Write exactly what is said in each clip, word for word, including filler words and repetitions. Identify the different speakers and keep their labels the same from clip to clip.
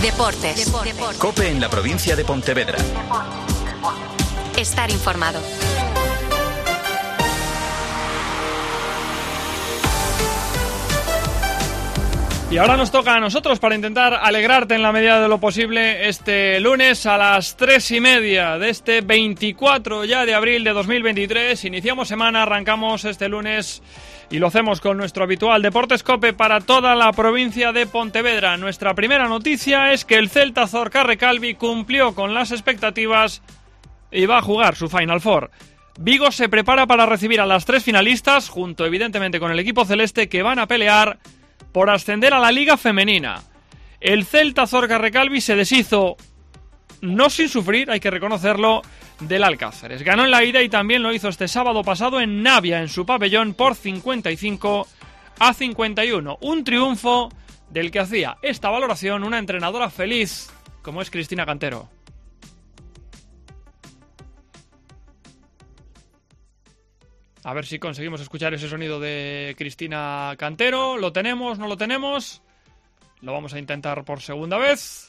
Speaker 1: Deportes. Deportes.
Speaker 2: COPE en la provincia de Pontevedra.
Speaker 1: Estar informado.
Speaker 3: Y ahora nos toca a nosotros para intentar alegrarte en la medida de lo posible este lunes a las tres y media de este veinticuatro ya de abril de dos mil veintitrés. Iniciamos semana, arrancamos este lunes y lo hacemos con nuestro habitual Deportes COPE para toda la provincia de Pontevedra. Nuestra primera noticia es que el Celta Zorca Recalvi cumplió con las expectativas y va a jugar su Final Four. Vigo se prepara para recibir a las tres finalistas, junto evidentemente con el equipo celeste, que van a pelear por ascender a la Liga Femenina. El Celta Zorca Recalvi se deshizo, no sin sufrir, hay que reconocerlo, del Alcáceres. Ganó en la ida y también lo hizo este sábado pasado en Navia, en su pabellón, por cincuenta y cinco a cincuenta y uno. Un triunfo del que hacía esta valoración una entrenadora feliz, como es Cristina Cantero. A ver si conseguimos escuchar ese sonido de Cristina Cantero. ¿Lo tenemos? ¿No lo tenemos? Lo vamos a intentar por segunda vez.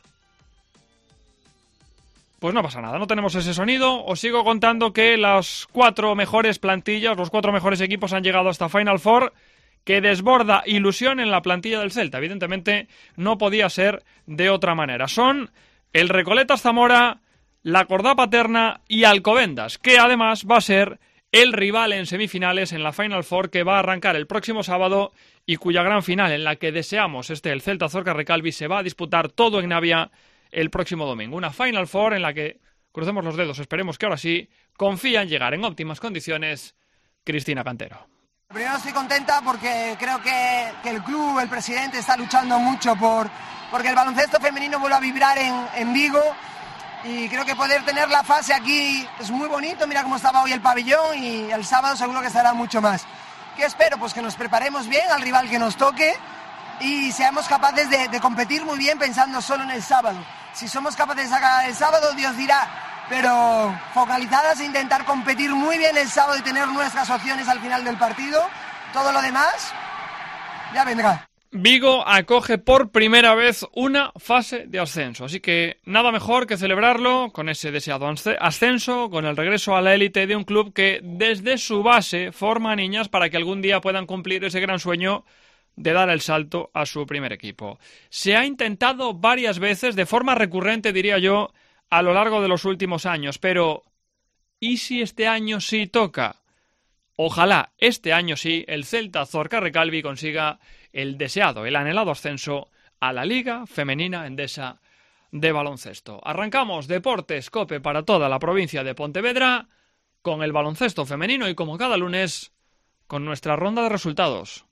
Speaker 3: Pues no pasa nada, no tenemos ese sonido. Os sigo contando que las cuatro mejores plantillas, los cuatro mejores equipos han llegado hasta Final Four, que desborda ilusión en la plantilla del Celta. Evidentemente no podía ser de otra manera. Son el Recoletas Zamora, la Cordá Paterna y Alcobendas, que además va a ser el rival en semifinales en la Final Four que va a arrancar el próximo sábado y cuya gran final, en la que deseamos este el Celta Zorca Recalvi, se va a disputar todo en Navia el próximo domingo. Una Final Four en la que, crucemos los dedos, esperemos que ahora sí, confía en llegar en óptimas condiciones Cristina Cantero.
Speaker 4: Primero estoy contenta porque creo que, que el club, el presidente, está luchando mucho por porque el baloncesto femenino vuelva a vibrar en, en Vigo. Y creo que poder tener la fase aquí es muy bonito. Mira cómo estaba hoy el pabellón y el sábado seguro que estará mucho más. ¿Qué espero? Pues que nos preparemos bien al rival que nos toque y seamos capaces de, de competir muy bien pensando solo en el sábado. Si somos capaces de sacar el sábado, Dios dirá, pero focalizadas e intentar competir muy bien el sábado y tener nuestras opciones al final del partido. Todo lo demás ya vendrá.
Speaker 3: Vigo acoge por primera vez una fase de ascenso, así que nada mejor que celebrarlo con ese deseado ascenso, con el regreso a la élite de un club que desde su base forma a niñas para que algún día puedan cumplir ese gran sueño de dar el salto a su primer equipo. Se ha intentado varias veces, de forma recurrente diría yo, a lo largo de los últimos años, pero ¿y si este año sí toca? Ojalá este año sí el Celta Zorca Recalvi consiga el deseado, el anhelado ascenso a la Liga Femenina Endesa de baloncesto. Arrancamos Deportes COPE para toda la provincia de Pontevedra con el baloncesto femenino y como cada lunes con nuestra ronda de resultados.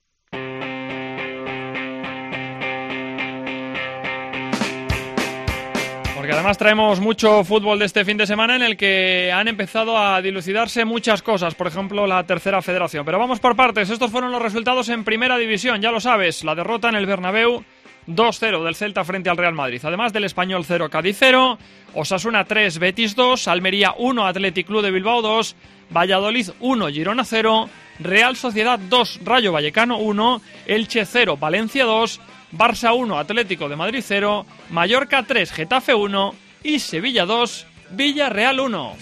Speaker 3: Porque además traemos mucho fútbol de este fin de semana en el que han empezado a dilucidarse muchas cosas, por ejemplo la tercera federación. Pero vamos por partes, estos fueron los resultados en primera división, ya lo sabes, la derrota en el Bernabéu dos cero del Celta frente al Real Madrid. Además del Español cero, Cádiz cero, Osasuna tres, Betis dos, Almería uno, Athletic Club de Bilbao dos, Valladolid uno, Girona cero, Real Sociedad dos, Rayo Vallecano uno, Elche cero, Valencia dos, Barça uno, Atlético de Madrid cero, Mallorca tres, Getafe uno y Sevilla dos, Villarreal uno.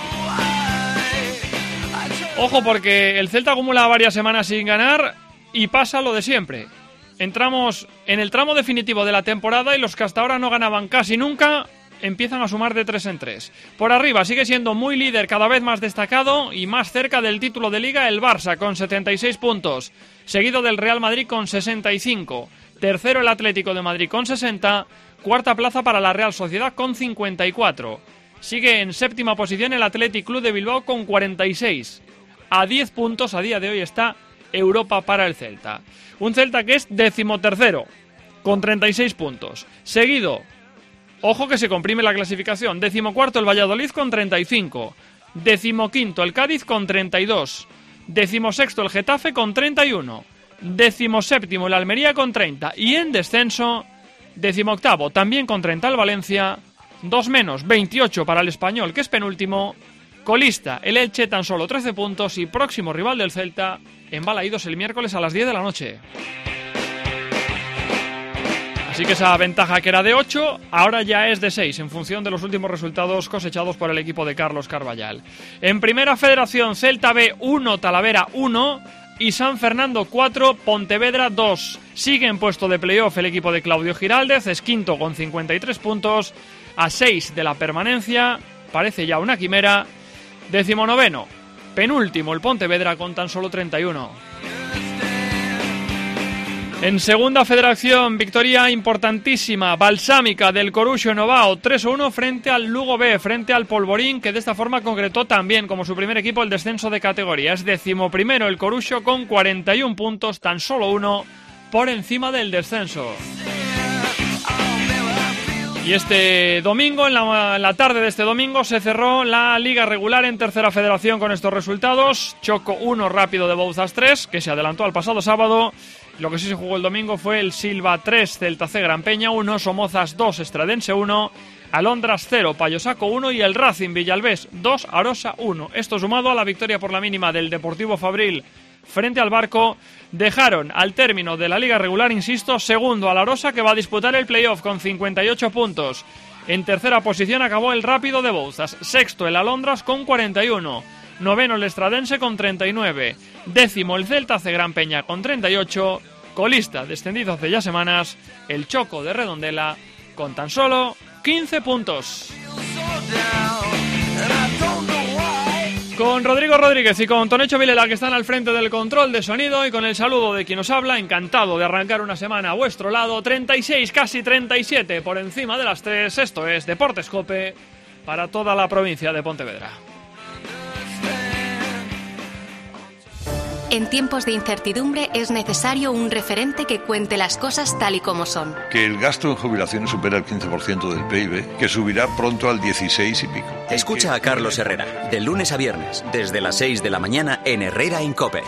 Speaker 3: Ojo porque el Celta acumula varias semanas sin ganar y pasa lo de siempre. Entramos en el tramo definitivo de la temporada y los que hasta ahora no ganaban casi nunca empiezan a sumar de tres en tres. Por arriba sigue siendo muy líder, cada vez más destacado y más cerca del título de Liga el Barça con setenta y seis puntos, seguido del Real Madrid con sesenta y cinco. Tercero el Atlético de Madrid con sesenta, cuarta plaza para la Real Sociedad con cincuenta y cuatro. Sigue en séptima posición el Athletic Club de Bilbao con cuarenta y seis. A diez puntos a día de hoy está Europa para el Celta. Un Celta que es decimotercero con treinta y seis puntos. Seguido, ojo que se comprime la clasificación, decimocuarto el Valladolid con treinta y cinco. Decimoquinto el Cádiz con treinta y dos. Decimosexto el Getafe con treinta y uno. Decimoséptimo el Almería con treinta y en descenso, decimoctavo también con treinta el Valencia, dos menos, veintiocho para el Español que es penúltimo, colista el Elche tan solo trece puntos y próximo rival del Celta en Balaídos el miércoles a las diez de la noche. Así que esa ventaja que era de ocho, ahora ya es de seis, en función de los últimos resultados cosechados por el equipo de Carlos Carballal. En Primera Federación, Celta B uno, Talavera uno y San Fernando cuatro, Pontevedra dos. Sigue en puesto de playoff el equipo de Claudio Giraldez, es quinto con cincuenta y tres puntos, a seis de la permanencia, parece ya una quimera. Decimonoveno, penúltimo el Pontevedra con tan solo treinta y uno. En Segunda Federación, victoria importantísima, balsámica del Coruxo Novao, tres a uno frente al Lugo B, frente al Polvorín, que de esta forma concretó también como su primer equipo el descenso de categoría. Es decimoprimero el Coruxo con cuarenta y un puntos, tan solo uno por encima del descenso. Y este domingo, en la, en la tarde de este domingo, se cerró la liga regular en Tercera Federación con estos resultados. Choco uno, Rápido de Bouzas tres, que se adelantó al pasado sábado. Lo que sí se jugó el domingo fue el Silva tres, Celta C Gran Peña uno, Somozas dos, Estradense uno, Alondras cero, Payosaco uno y el Racing Villalbés dos, Arosa uno. Esto sumado a la victoria por la mínima del Deportivo Fabril frente al Barco, dejaron al término de la liga regular, insisto, segundo al Arosa, que va a disputar el playoff con cincuenta y ocho puntos. En tercera posición acabó el Rápido de Bouzas, sexto el Alondras con cuarenta y uno, noveno el Estradense con treinta y nueve, décimo el Celta C Gran Peña con treinta y ocho, colista descendido hace ya semanas el Choco de Redondela con tan solo quince puntos. Con Rodrigo Rodríguez y con Tonecho Vilela, que están al frente del control de sonido, y con el saludo de quien os habla, encantado de arrancar una semana a vuestro lado. Treinta y seis, casi treinta y siete por encima de las tres. Esto es Deportes Cope para toda la provincia de Pontevedra.
Speaker 1: En tiempos de incertidumbre es necesario un referente que cuente las cosas tal y como son.
Speaker 5: Que el gasto en jubilaciones supera el quince por ciento del P I B, que subirá pronto al dieciséis y pico.
Speaker 2: Escucha a Carlos Herrera, de lunes a viernes, desde las seis de la mañana en Herrera en Cope.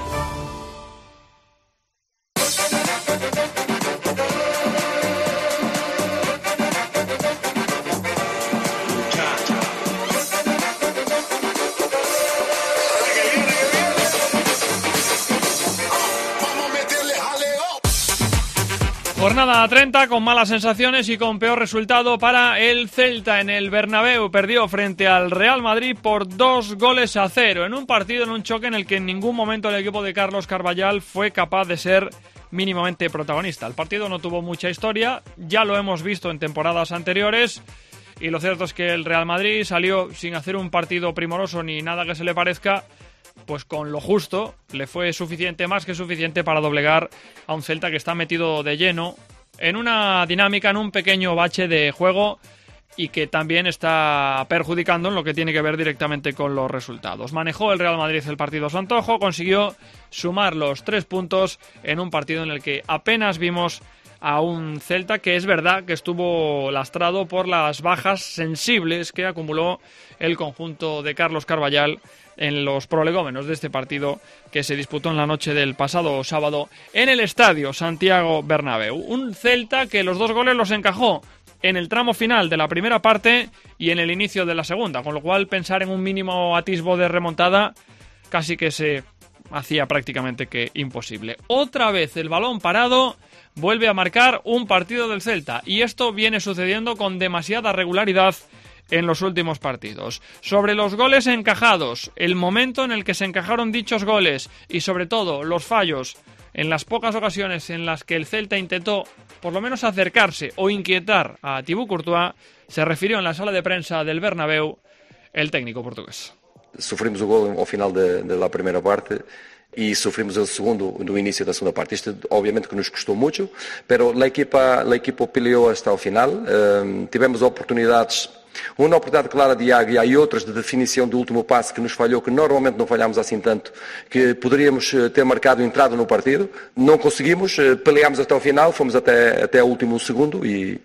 Speaker 3: Jornada treinta con malas sensaciones y con peor resultado para el Celta en el Bernabéu. Perdió frente al Real Madrid por dos goles a cero en un partido, en un choque en el que en ningún momento el equipo de Carlos Carballal fue capaz de ser mínimamente protagonista. El partido no tuvo mucha historia, ya lo hemos visto en temporadas anteriores, y lo cierto es que el Real Madrid salió sin hacer un partido primoroso ni nada que se le parezca. Pues con lo justo le fue suficiente, más que suficiente, para doblegar a un Celta que está metido de lleno en una dinámica, en un pequeño bache de juego, y que también está perjudicando en lo que tiene que ver directamente con los resultados. Manejó el Real Madrid el partido a su antojo, consiguió sumar los tres puntos en un partido en el que apenas vimos a un Celta que es verdad que estuvo lastrado por las bajas sensibles que acumuló el conjunto de Carlos Carballal en los prolegómenos de este partido que se disputó en la noche del pasado sábado en el estadio Santiago Bernabéu. Un Celta que los dos goles los encajó en el tramo final de la primera parte y en el inicio de la segunda, con lo cual pensar en un mínimo atisbo de remontada casi que se hacía prácticamente que imposible. Otra vez el balón parado vuelve a marcar un partido del Celta, y esto viene sucediendo con demasiada regularidad en los últimos partidos. Sobre los goles encajados, el momento en el que se encajaron dichos goles y sobre todo los fallos en las pocas ocasiones en las que el Celta intentó por lo menos acercarse o inquietar a Thibaut Courtois, se refirió en la sala de prensa del Bernabéu el técnico portugués.
Speaker 6: Sofrimos o gol ao final de, de la primera parte y sufrimos el segundo no inicio de la segunda parte. Esto obviamente que nos costó mucho, pero la equipa, la equipa peleó hasta el final. Um, tivemos oportunidades, uma oportunidade clara de Iago e há outras de definição do último passe que nos falhou, que normalmente não falhámos assim tanto, que poderíamos ter marcado entrada no partido. Não conseguimos, peleámos até o final, fomos até, até o último segundo e,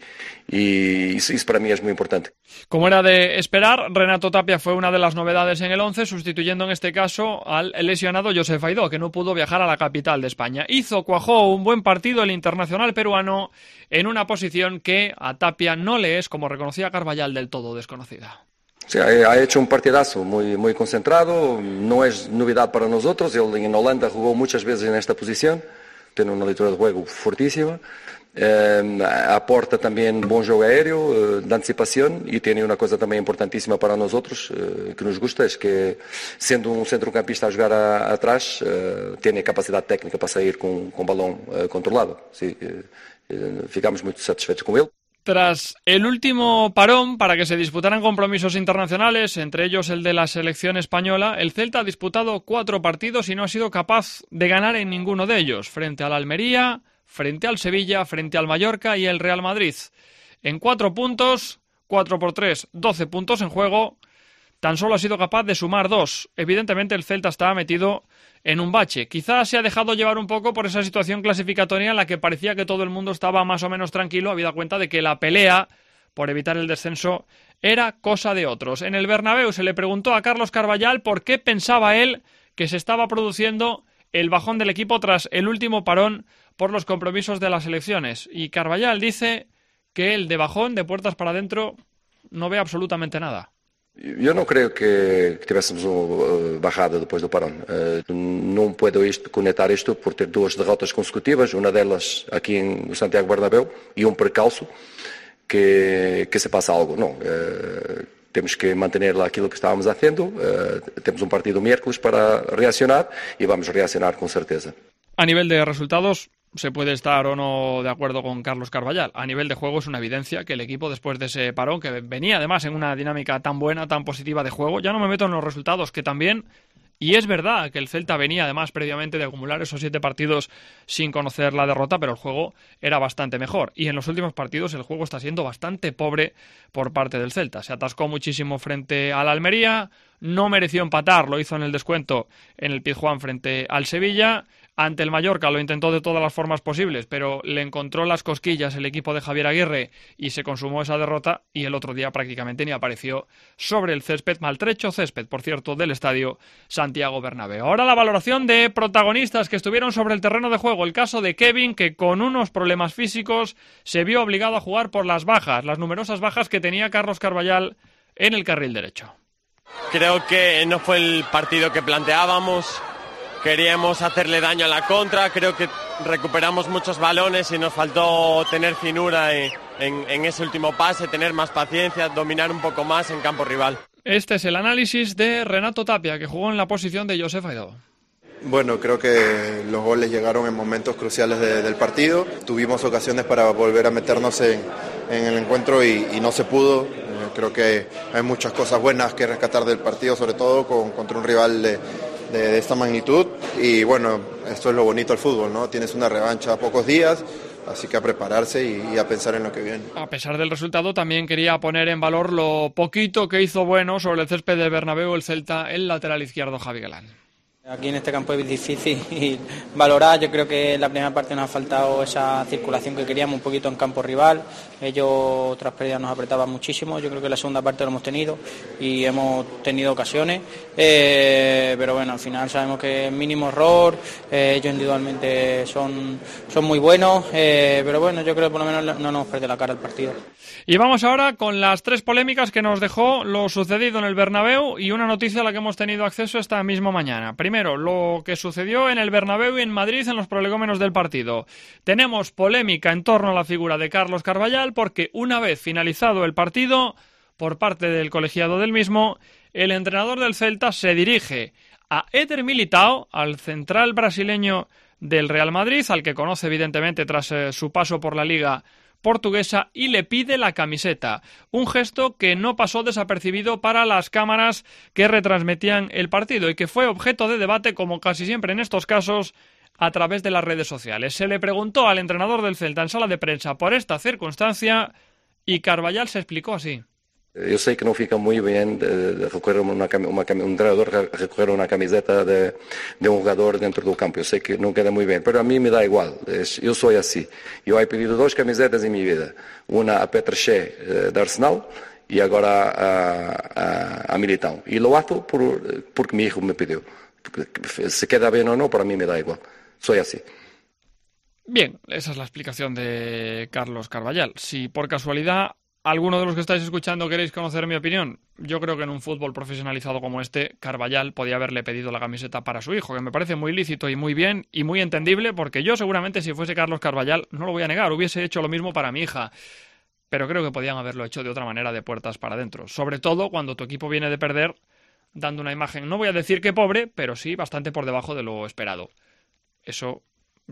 Speaker 6: y eso, eso para mí es muy importante.
Speaker 3: Como era de esperar, Renato Tapia fue una de las novedades en el once, sustituyendo en este caso al lesionado Josef Aidó, que no pudo viajar a la capital de España. Hizo, cuajó un buen partido el internacional peruano en una posición que a Tapia no le es, como reconocía Carballal, del todo desconocida.
Speaker 6: Sí, ha hecho un partidazo muy, muy concentrado, no es novedad para nosotros. Él en Holanda jugó muchas veces en esta posición. tiene una lectura de juego fortísima. Eh, aporta también buen juego aéreo, eh, de anticipación, y tiene una cosa también importantísima para nosotros, eh, que nos gusta, es que siendo un centrocampista a jugar a, atrás, eh, tiene capacidad técnica para salir con, con balón eh, controlado. Sí, eh, eh, ficamos muy satisfechos con él.
Speaker 3: Tras el último parón para que se disputaran compromisos internacionales, entre ellos el de la selección española, el Celta ha disputado cuatro partidos y no ha sido capaz de ganar en ninguno de ellos, frente al Almería, frente al Sevilla, frente al Mallorca y el Real Madrid. En cuatro puntos, cuatro por tres, doce puntos en juego, tan solo ha sido capaz de sumar dos. Evidentemente el Celta está metido en un bache. Quizás se ha dejado llevar un poco por esa situación clasificatoria en la que parecía que todo el mundo estaba más o menos tranquilo, habida cuenta de que la pelea por evitar el descenso era cosa de otros. En el Bernabéu se le preguntó a Carlos Carballal por qué pensaba él que se estaba produciendo el bajón del equipo tras el último parón por los compromisos de las elecciones. Y Carballal dice que el de bajón, de puertas para adentro, no ve absolutamente nada.
Speaker 6: Eu não creio que, que tivéssemos uma uh, bajada depois do parão. Uh, não puedo isto, conectar isto por ter duas derrotas consecutivas, uma delas aqui em, no Santiago Bernabéu e um percalço que, que se passa algo. Não, uh, temos que manter lá aquilo que estávamos fazendo. Uh, temos um partido miércoles para reaccionar e vamos reaccionar com certeza.
Speaker 3: A nivel de resultados, se puede estar o no de acuerdo con Carlos Carballal. A nivel de juego es una evidencia que el equipo, después de ese parón, que venía además en una dinámica tan buena, tan positiva de juego, ya no me meto en los resultados, que también, y es verdad que el Celta venía además previamente de acumular esos siete partidos sin conocer la derrota, pero el juego era bastante mejor. Y en los últimos partidos el juego está siendo bastante pobre por parte del Celta. Se atascó muchísimo frente al Almería, no mereció empatar, lo hizo en el descuento en el Pizjuán frente al Sevilla. Ante el Mallorca lo intentó de todas las formas posibles, pero le encontró las cosquillas el equipo de Javier Aguirre y se consumó esa derrota, y el otro día prácticamente ni apareció sobre el césped, maltrecho césped, por cierto, del estadio Santiago Bernabéu. Ahora la valoración de protagonistas que estuvieron sobre el terreno de juego. El caso de Kevin, que con unos problemas físicos se vio obligado a jugar por las bajas, las numerosas bajas que tenía Carlos Carballal en el carril derecho.
Speaker 7: Creo que no fue el partido que planteábamos. Queríamos hacerle daño a la contra, creo que recuperamos muchos balones y nos faltó tener finura en, en, en ese último pase, tener más paciencia, dominar un poco más en campo rival.
Speaker 3: Este es el análisis de Renato Tapia, que jugó en la posición de Josef Aidó.
Speaker 8: Bueno, creo que los goles llegaron en momentos cruciales de, del partido. Tuvimos ocasiones para volver a meternos en, en el encuentro y, y no se pudo. Eh, creo que hay muchas cosas buenas que rescatar del partido, sobre todo con, contra un rival de... De, de esta magnitud, y bueno, esto es lo bonito del fútbol, ¿no? Tienes una revancha a pocos días, así que a prepararse y, y a pensar en lo que viene.
Speaker 3: A pesar del resultado, también quería poner en valor lo poquito que hizo bueno sobre el césped de Bernabéu el Celta, el lateral izquierdo Javi Galán.
Speaker 9: Aquí en este campo es difícil valorar. Yo creo que en la primera parte nos ha faltado esa circulación que queríamos un poquito en campo rival. Ellos tras pérdidas nos apretaban muchísimo. Yo creo que en la segunda parte lo hemos tenido y hemos tenido ocasiones. Eh, pero bueno, al final sabemos que es mínimo error. Eh, ellos individualmente son, son muy buenos. Eh, pero bueno, yo creo que por lo menos no nos pierde la cara el partido.
Speaker 3: Y vamos ahora con las tres polémicas que nos dejó lo sucedido en el Bernabéu y una noticia a la que hemos tenido acceso esta misma mañana. Primero, lo que sucedió en el Bernabéu y en Madrid en los prolegómenos del partido. Tenemos polémica en torno a la figura de Carlos Carballal porque una vez finalizado el partido, por parte del colegiado del mismo, el entrenador del Celta se dirige a Éder Militão, al central brasileño del Real Madrid, al que conoce evidentemente tras eh, su paso por la Liga portuguesa, y le pide la camiseta, un gesto que no pasó desapercibido para las cámaras que retransmitían el partido y que fue objeto de debate, como casi siempre en estos casos, a través de las redes sociales. Se le preguntó al entrenador del Celta en sala de prensa por esta circunstancia y Carballal se explicó así.
Speaker 6: Eu sei que não fica muito bem de, de recorrer uma, uma, um treinador recorrer a uma camiseta de, de um jogador dentro do campo. Eu sei que não queda muito bem, mas a mim me dá igual. Eu sou assim. Eu he pedido duas camisetas em minha vida. Uma a Petr Cech de Arsenal e agora a, a, a Militão. E lo hago por, porque mi hijo me pediu. Se queda bem ou não, para mim me dá igual. Sou assim.
Speaker 3: Bien, esa es la explicación de Carlos Carballal. Si por casualidad ¿Alguno de los que estáis escuchando queréis conocer mi opinión? Yo creo que en un fútbol profesionalizado como este, Carvajal podía haberle pedido la camiseta para su hijo, que me parece muy lícito y muy bien y muy entendible, porque yo seguramente si fuese Carlos Carvajal, no lo voy a negar, hubiese hecho lo mismo para mi hija. Pero creo que podían haberlo hecho de otra manera, de puertas para adentro. Sobre todo cuando tu equipo viene de perder, dando una imagen, no voy a decir que pobre, pero sí bastante por debajo de lo esperado. Eso...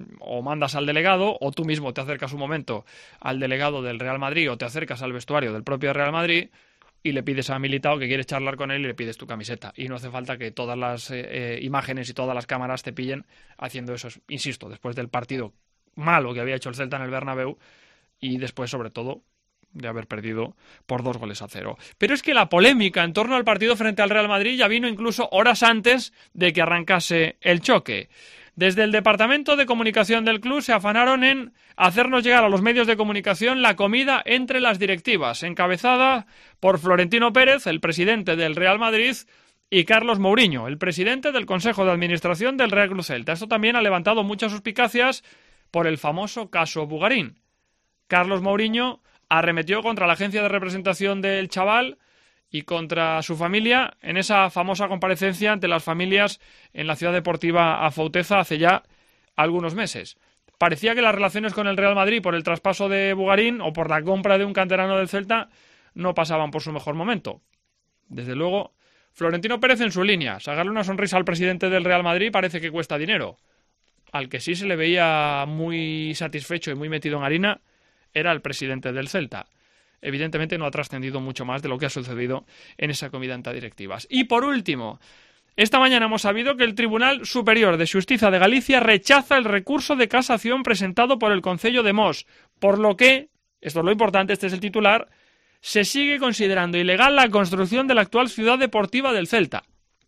Speaker 3: o mandas al delegado, o tú mismo te acercas un momento al delegado del Real Madrid, o te acercas al vestuario del propio Real Madrid y le pides a Militao que quieres charlar con él y le pides tu camiseta. Y no hace falta que todas las eh, eh, imágenes y todas las cámaras te pillen haciendo eso. Insisto, después del partido malo que había hecho el Celta en el Bernabéu y después, sobre todo, de haber perdido por dos goles a cero. Pero es que la polémica en torno al partido frente al Real Madrid ya vino incluso horas antes de que arrancase el choque. Desde el Departamento de Comunicación del club se afanaron en hacernos llegar a los medios de comunicación la comida entre las directivas, encabezada por Florentino Pérez, el presidente del Real Madrid, y Carlos Mourinho, el presidente del Consejo de Administración del Real Club Celta. Esto también ha levantado muchas suspicacias por el famoso caso Bugarín. Carlos Mourinho arremetió contra la agencia de representación del chaval y contra su familia en esa famosa comparecencia ante las familias en la ciudad deportiva Afouteza hace ya algunos meses. Parecía que las relaciones con el Real Madrid por el traspaso de Bugarín o por la compra de un canterano del Celta no pasaban por su mejor momento. Desde luego, Florentino Pérez en su línea, sacarle una sonrisa al presidente del Real Madrid parece que cuesta dinero. Al que sí se le veía muy satisfecho y muy metido en harina era el presidente del Celta. Evidentemente no ha trascendido mucho más de lo que ha sucedido en esa comida entre directivas. Y por último, esta mañana hemos sabido que el Tribunal Superior de Xustiza de Galicia rechaza el recurso de casación presentado por el Concello de Mos, por lo que, esto es lo importante, este es el titular, se sigue considerando ilegal la construcción de la actual ciudad deportiva del Celta.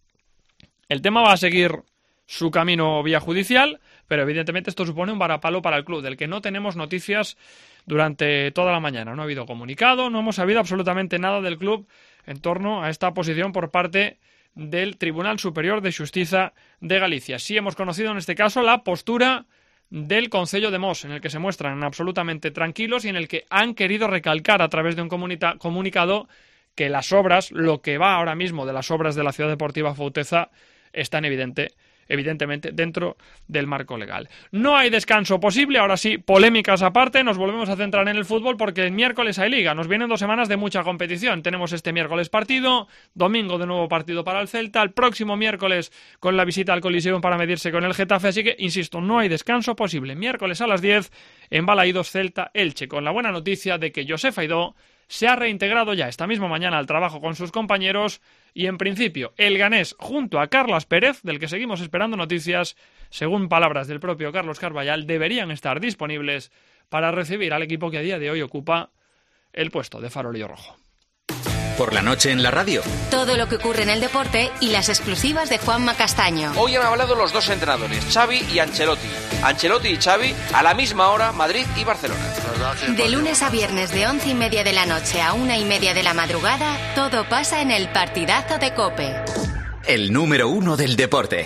Speaker 3: El tema va a seguir su camino vía judicial, pero evidentemente esto supone un varapalo para el club, del que no tenemos noticias durante toda la mañana. No ha habido comunicado, no hemos sabido absolutamente nada del club en torno a esta posición por parte del Tribunal Superior de Xustiza de Galicia. Sí hemos conocido en este caso la postura del Concello de Mos, en el que se muestran absolutamente tranquilos y en el que han querido recalcar a través de un comunica- comunicado que las obras, lo que va ahora mismo de las obras de la ciudad deportiva Afouteza, están evidente evidentemente dentro del marco legal. No hay descanso posible, ahora sí, polémicas aparte, nos volvemos a centrar en el fútbol porque el miércoles hay liga, nos vienen dos semanas de mucha competición, tenemos este miércoles partido, domingo de nuevo partido para el Celta, el próximo miércoles con la visita al Coliseum para medirse con el Getafe, así que, insisto, no hay descanso posible, miércoles a las diez en Balaídos Celta Elche, con la buena noticia de que Josef Aidó se ha reintegrado ya esta misma mañana al trabajo con sus compañeros y, en principio, el ganés junto a Carlas Pérez, del que seguimos esperando noticias, según palabras del propio Carlos Carvajal, deberían estar disponibles para recibir al equipo que a día de hoy ocupa el puesto de farolillo rojo.
Speaker 2: Por la noche en la radio.
Speaker 1: Todo lo que ocurre en el deporte y las exclusivas de Juanma Castaño.
Speaker 10: Hoy han hablado los dos entrenadores, Xavi y Ancelotti. Ancelotti y Xavi a la misma hora, Madrid y Barcelona.
Speaker 1: De lunes a viernes de once y media de la noche a una y media de la madrugada, todo pasa en el partidazo de COPE.
Speaker 2: El número uno del deporte.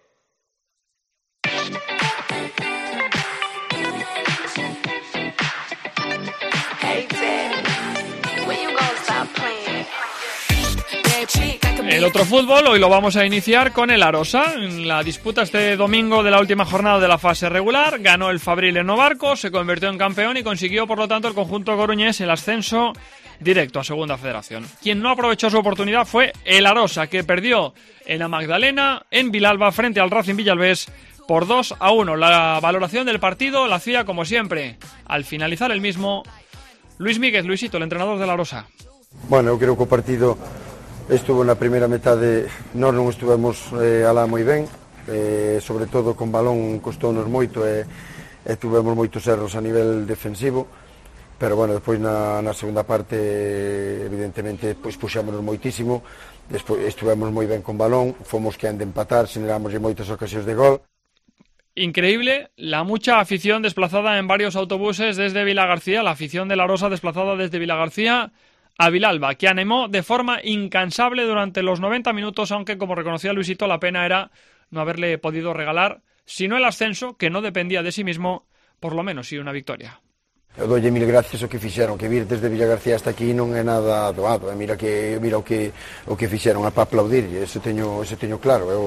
Speaker 3: El otro fútbol, hoy lo vamos a iniciar con el Arosa. En la disputa este domingo de la última jornada de la fase regular, ganó el Fabril en Novarco, se convirtió en campeón y consiguió, por lo tanto, el conjunto coruñés el ascenso directo a Segunda Federación. Quien no aprovechó su oportunidad fue el Arosa, que perdió en la Magdalena, en Vilalba, frente al Racing Villalbés, por dos a uno. La valoración del partido la hacía, como siempre, al finalizar el mismo, Luis Míguez, Luisito, el entrenador del Arosa.
Speaker 11: Bueno, eu creo que o partido estuvo na primeira metade, nós non estuvemos eh, alá moi ben, eh, sobre todo con balón costounos moito e, e tuvemos moitos erros a nivel defensivo, pero bueno, despois na, na segunda parte evidentemente pois puxámonos moitísimo, despois estuvemos moi ben con balón, fomos que han de empatar, generamos moitas ocasións de gol.
Speaker 3: Increíble la mucha afición desplazada en varios autobuses desde Vilagarcía, la afición de la Rosa desplazada desde Vilagarcía a Vilalba, que animó de forma incansable durante los noventa minutos, aunque, como reconocía Luisito, la pena era no haberle podido regalar, si no el ascenso, que no dependía de sí mismo, por lo menos sí una victoria.
Speaker 11: Eu dolle mil gracias ao que fixeron, que vir desde Villagarcía hasta aquí non é nada doado, mira que mira o que o que fixeron a pa aplaudirlle, eso teño eso teño claro. Eu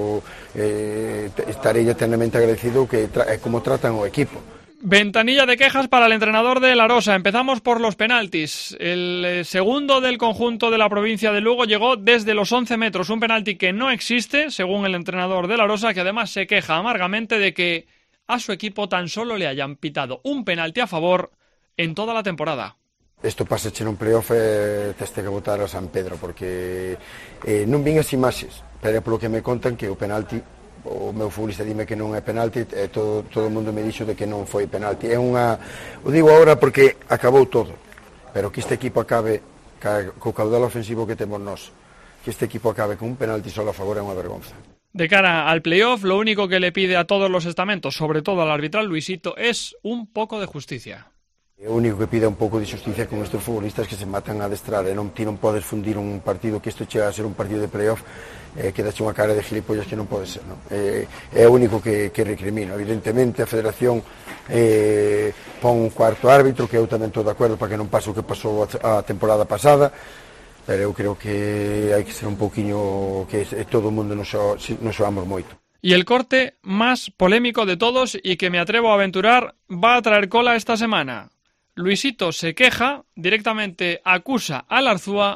Speaker 11: eh, estarei eternamente agradecido que tra é como tratan o equipo.
Speaker 3: Ventanilla de quejas para el entrenador de La Arosa. Empezamos por los penaltis. El segundo del conjunto de la provincia de Lugo llegó desde los once metros, un penalti que no existe, según el entrenador de La Arosa, que además se queja amargamente de que a su equipo tan solo le hayan pitado un penalti a favor en toda la temporada.
Speaker 11: Isto pasa che non playoff e teste que botar a San Pedro, porque eh, non vin as imaxes, pero é polo que me contan que o penalti, o meu futbolista dime que non é penalti, e todo, todo o mundo me dixo de que non foi penalti. É unha, o digo agora porque acabou todo, pero que este equipo acabe co caudal ofensivo que temos nós, que este equipo acabe con un penalti solo a favor é unha vergonza.
Speaker 3: De cara al playoff, lo único que le pide a todos los estamentos, sobre todo al arbitral Luisito, es un poco de justicia.
Speaker 11: O único que pide un pouco de xusticia con estes futbolistas que se matan a adestrar, e non ti non podes fundir un partido que isto chega a ser un partido de playoff, eh, que dache unha cara de gilipollas que non pode ser, non? Eh, é o único que, que recrimino. Evidentemente a Federación eh, pon un cuarto árbitro, que eu tamén estou de acordo para que non pase o que pasou a, a temporada pasada, pero eu creo que hai que ser un pouquiño, que todo o mundo nos, nos xoamos moito.
Speaker 3: Y el corte más polémico de todos y que me atrevo a aventurar va a traer cola esta semana. Luisito se queja, directamente acusa al Arzúa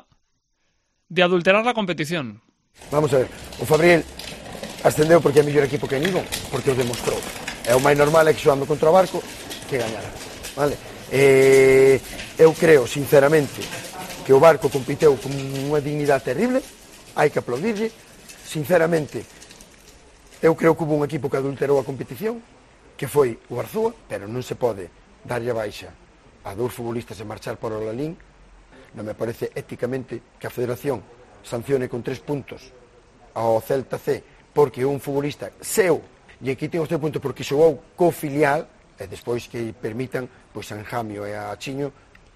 Speaker 3: de adulterar la competición.
Speaker 11: Vamos a ver, o Fabriel ascendeu porque é o mellor equipo que Nigo, porque o demostrou. É o máis normal é que xogando contra o Barco que gañara, vale? Eh, eu creo, sinceramente, que o Barco compiteu con unha dignidade terrible, hai que aplaudirlle. Sinceramente, eu creo que hubo un equipo que adulterou a competición, que foi o Arzúa, pero non se pode darlle a baixa a dous futbolistas e marchar por o Lalín. Non me parece éticamente que a Federación sancione con tres puntos ao Celta C porque un futbolista seu lle quiten os tres puntos porque xogou co filial, e despois que permitan pois a Enjamio e a Chiño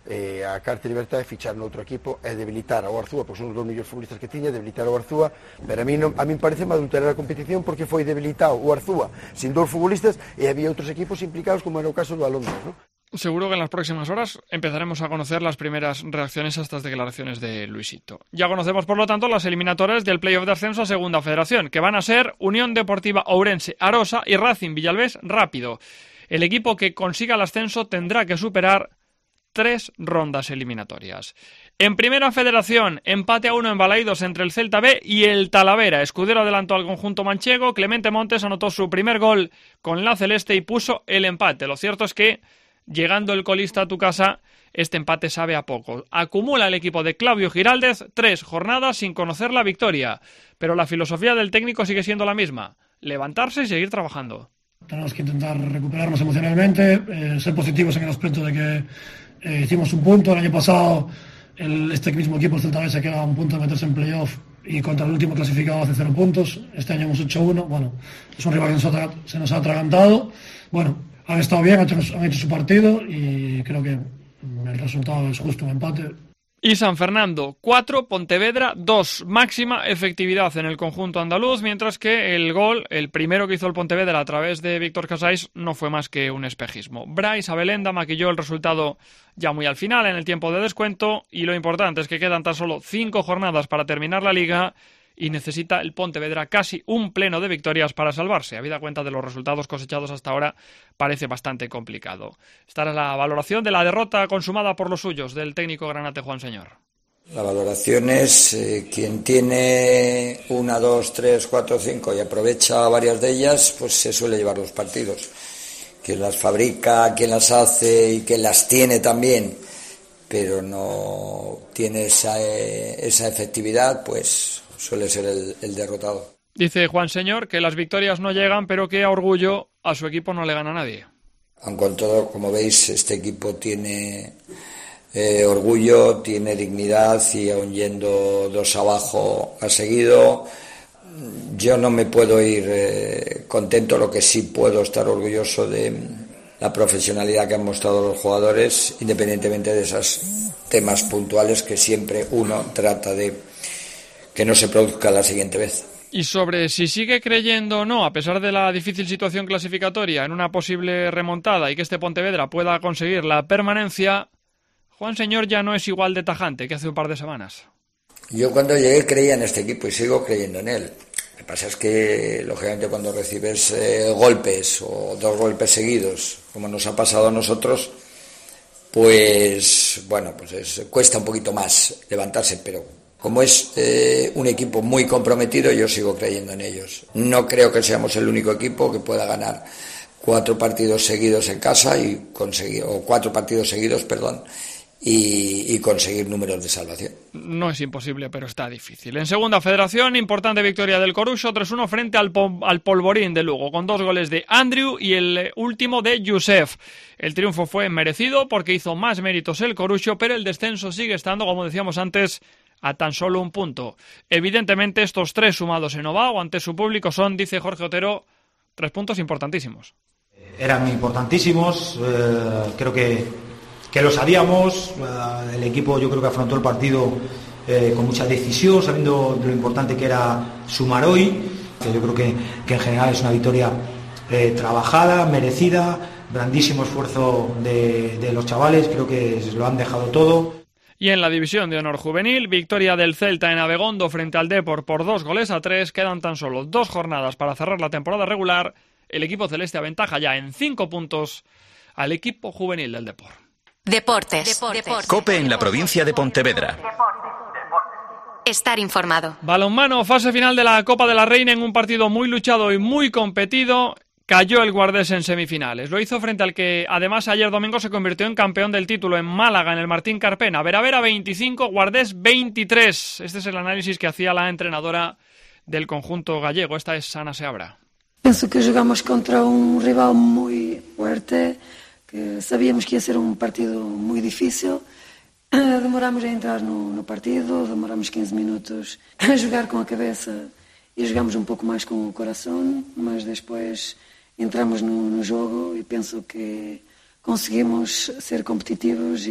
Speaker 11: e a carta de libertade fichar no outro equipo e debilitar ao Arzúa, pois son os dos millóns futbolistas que tiña, debilitar ao Arzúa, pero a mí, non, a mí parece adulterar a competición porque foi debilitado o Arzúa sin dous futbolistas e había outros equipos implicados como era o caso do Alondra, ¿no?
Speaker 3: Seguro que en las próximas horas empezaremos a conocer las primeras reacciones a estas declaraciones de Luisito. Ya conocemos, por lo tanto, las eliminatorias del playoff de ascenso a Segunda Federación, que van a ser Unión Deportiva Ourense Arosa y Racing Villalbés Rápido. El equipo que consiga el ascenso tendrá que superar tres rondas eliminatorias. En Primera Federación, empate a uno en Balaídos entre el Celta B y el Talavera. Escudero adelantó al conjunto manchego, Clemente Montes anotó su primer gol con la celeste y puso el empate. Lo cierto es que llegando el colista a tu casa, este empate sabe a poco. Acumula el equipo de Claudio Giraldez tres jornadas sin conocer la victoria, pero la filosofía del técnico sigue siendo la misma: levantarse y seguir trabajando.
Speaker 12: Tenemos que intentar recuperarnos emocionalmente, eh, ser positivos en el aspecto de que eh, hicimos un punto. El año pasado el, este mismo equipo, el Celta B, se queda a un punto de meterse en playoff y contra el último clasificado hace cero puntos. Este año hemos hecho uno. Bueno, es un rival que nos ha, se nos ha atragantado. Bueno, han estado bien, han hecho, han hecho su partido y creo que el resultado es justo, un empate.
Speaker 3: Y San Fernando, cuatro, Pontevedra, dos. Máxima efectividad en el conjunto andaluz, mientras que el gol, el primero que hizo el Pontevedra a través de Víctor Casais, no fue más que un espejismo. Bryce Abelenda maquilló el resultado ya muy al final, en el tiempo de descuento, y lo importante es que quedan tan solo cinco jornadas para terminar la liga y necesita el Pontevedra casi un pleno de victorias para salvarse. Habida cuenta de los resultados cosechados hasta ahora, parece bastante complicado. Esta era la valoración de la derrota consumada por los suyos del técnico granate Juan Señor.
Speaker 13: La valoración es eh, quien tiene una, dos, tres, cuatro, cinco y aprovecha varias de ellas, pues se suele llevar los partidos. Quien las fabrica, quien las hace y quien las tiene también, pero no tiene esa, eh, esa efectividad, pues suele ser el, el derrotado.
Speaker 3: Dice Juan Señor que las victorias no llegan, pero que a orgullo a su equipo no le gana nadie.
Speaker 13: Aunque con todo, como veis, este equipo tiene eh, orgullo, tiene dignidad y aun yendo dos abajo ha seguido. Yo no me puedo ir eh, contento, lo que sí puedo estar orgulloso de la profesionalidad que han mostrado los jugadores, independientemente de esos temas puntuales que siempre uno trata de que no se produzca la siguiente vez.
Speaker 3: Y sobre si sigue creyendo o no, a pesar de la difícil situación clasificatoria, en una posible remontada y que este Pontevedra pueda conseguir la permanencia, Juan Señor ya no es igual de tajante que hace un par de semanas.
Speaker 13: Yo cuando llegué creía en este equipo y sigo creyendo en él. Lo que pasa es que, lógicamente, cuando recibes eh, golpes o dos golpes seguidos, como nos ha pasado a nosotros, pues, bueno, pues es, cuesta un poquito más levantarse, pero como es eh, un equipo muy comprometido, yo sigo creyendo en ellos. No creo que seamos el único equipo que pueda ganar cuatro partidos seguidos en casa y conseguir, o cuatro partidos seguidos, perdón, Y, y conseguir números de salvación.
Speaker 3: No es imposible, pero está difícil. En segunda federación, importante victoria del Coruso, tres uno frente al, po al Polvorín de Lugo, con dos goles de Andrew y el último de Youssef. El triunfo fue merecido porque hizo más méritos el Coruso, pero el descenso sigue estando, como decíamos antes, a tan solo un punto. Evidentemente, estos tres sumados en Ovao ante su público son, dice Jorge Otero, tres puntos importantísimos.
Speaker 14: Eran importantísimos, eh, creo que que lo sabíamos. El equipo yo creo que afrontó el partido eh, con mucha decisión, sabiendo lo importante que era sumar hoy, que yo creo que, que en general es una victoria eh, trabajada, merecida, grandísimo esfuerzo de, de los chavales, creo que lo han dejado todo.
Speaker 3: Y en la división de honor juvenil, victoria del Celta en Abegondo frente al Depor por dos goles a tres, quedan tan solo dos jornadas para cerrar la temporada regular, el equipo celeste aventaja ya en cinco puntos al equipo juvenil del Depor.
Speaker 1: Deportes. Deportes.
Speaker 2: COPE en la provincia de Pontevedra.
Speaker 1: Estar informado.
Speaker 3: Balonmano, fase final de la Copa de la Reina en un partido muy luchado y muy competido. Cayó el Guardés en semifinales. Lo hizo frente al que además ayer domingo se convirtió en campeón del título en Málaga, en el Martín Carpena. Vera Vera veinticinco, Guardés veintitrés. Este es el análisis que hacía la entrenadora del conjunto gallego. Esta es Ana Seabra.
Speaker 15: Penso que jugamos contra un rival muy fuerte, que sabíamos que ia ser um partido muito difícil. Demoramos a entrar no, no partido, demoramos quinze minutos a jogar com a cabeça e jogamos um pouco mais com o coração, mas depois entramos no, no jogo e penso que conseguimos ser competitivos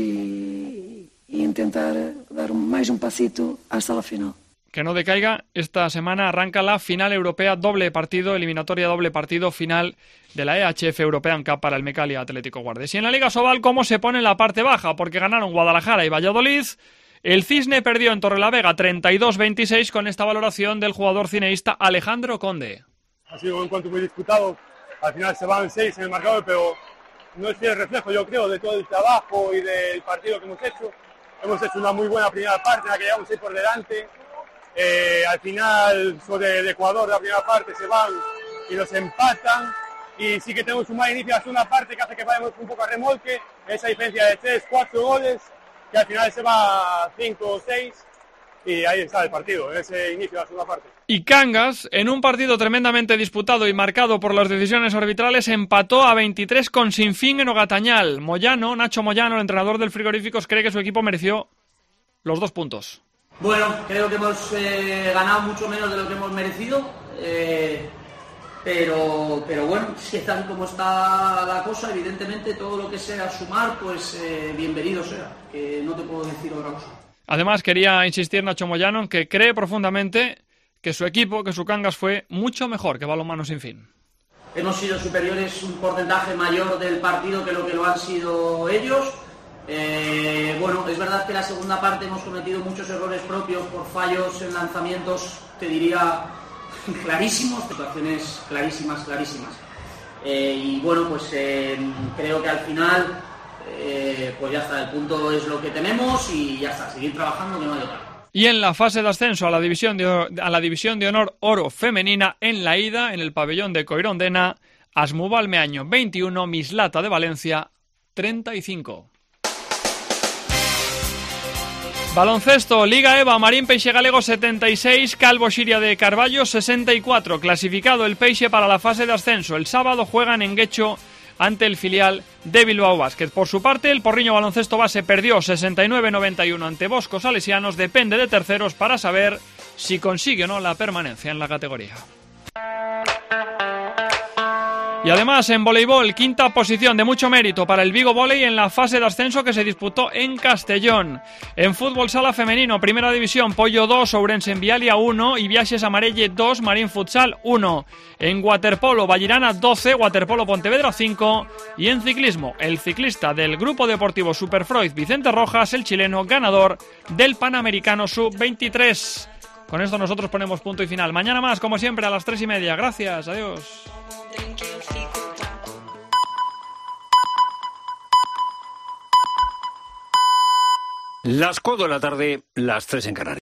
Speaker 15: e, e tentar dar mais um passito hasta la final.
Speaker 3: Que no decaiga, esta semana arranca la final europea doble partido, eliminatoria doble partido final de la E H F European Cup para el Mecalia Atlético Guardés. Y en la Liga Sobal, ¿cómo se pone en la parte baja? Porque ganaron Guadalajara y Valladolid. El Cisne perdió en Torrelavega treinta y dos veintiséis con esta valoración del jugador cineísta Alejandro Conde.
Speaker 16: Ha sido un encuentro muy disputado. Al final se van seis en el marcador, pero no es el reflejo, yo creo, de todo el trabajo y del partido que hemos hecho. Hemos hecho una muy buena primera parte en la que llevamos seis por delante. Eh, al final, sobre el Ecuador, la primera parte se van y nos empatan. Y sí que tenemos un mal inicio de la segunda parte que hace que vayamos un poco a remolque. Esa diferencia de tres, cuatro goles, que al final se va a cinco o seis. Y ahí está el partido, ese inicio de la segunda parte.
Speaker 3: Y Cangas, en un partido tremendamente disputado y marcado por las decisiones arbitrales, empató a veintitrés con Sinfín en Ogatañal. Moyano, Nacho Moyano, el entrenador del Frigoríficos, cree que su equipo mereció los dos puntos.
Speaker 17: Bueno, creo que hemos eh, ganado mucho menos de lo que hemos merecido, eh, pero, pero bueno, si tal como está la cosa, evidentemente todo lo que sea sumar, pues eh, bienvenido sea, que no te puedo decir otra cosa.
Speaker 3: Además, quería insistir Nacho Moyano en que cree profundamente que su equipo, que su Cangas fue mucho mejor que Balonmano Sinfín.
Speaker 17: Hemos sido superiores un porcentaje mayor del partido que lo que lo han sido ellos. Eh, bueno, es verdad que en la segunda parte hemos cometido muchos errores propios por fallos en lanzamientos, te diría, clarísimos, situaciones clarísimas, clarísimas. Eh, y bueno, pues eh, creo que al final, eh, pues ya está, el punto es lo que tenemos y ya está, seguir trabajando que no hay otra.
Speaker 3: Y en la fase de ascenso a la división de, a la división de honor oro femenina, en la ida, en el pabellón de Coirondena, Asmubal Meaño veintiuno, Mislata de Valencia treinta y cinco. Baloncesto, Liga EVA, Marín Peixe Galego setenta y seis, Calvo Xiria de Carballo sesenta y cuatro. Clasificado el Peixe para la fase de ascenso. El sábado juegan en Guecho ante el filial de Bilbao Basket. Por su parte, el Porriño Baloncesto Base perdió sesenta y nueve noventa y uno ante Boscos Salesianos. Depende de terceros para saber si consigue o no la permanencia en la categoría. Y Y además en voleibol, quinta posición de mucho mérito para el Vigo Volley en la fase de ascenso que se disputó en Castellón. En fútbol sala femenino, primera división, Pollo dos, Ourense en Vialia uno y Viaxes Amarelle dos, Marín Futsal uno. En waterpolo, Vallirana doce, Waterpolo Pontevedra cinco. Y en ciclismo, el ciclista del Grupo Deportivo Superfroid, Vicente Rojas, el chileno ganador del Panamericano sub veintitrés. Con esto nosotros ponemos punto y final. Mañana más, como siempre, a las tres y media. Gracias, adiós.
Speaker 18: Las cuatro de la tarde, las tres en Canarias.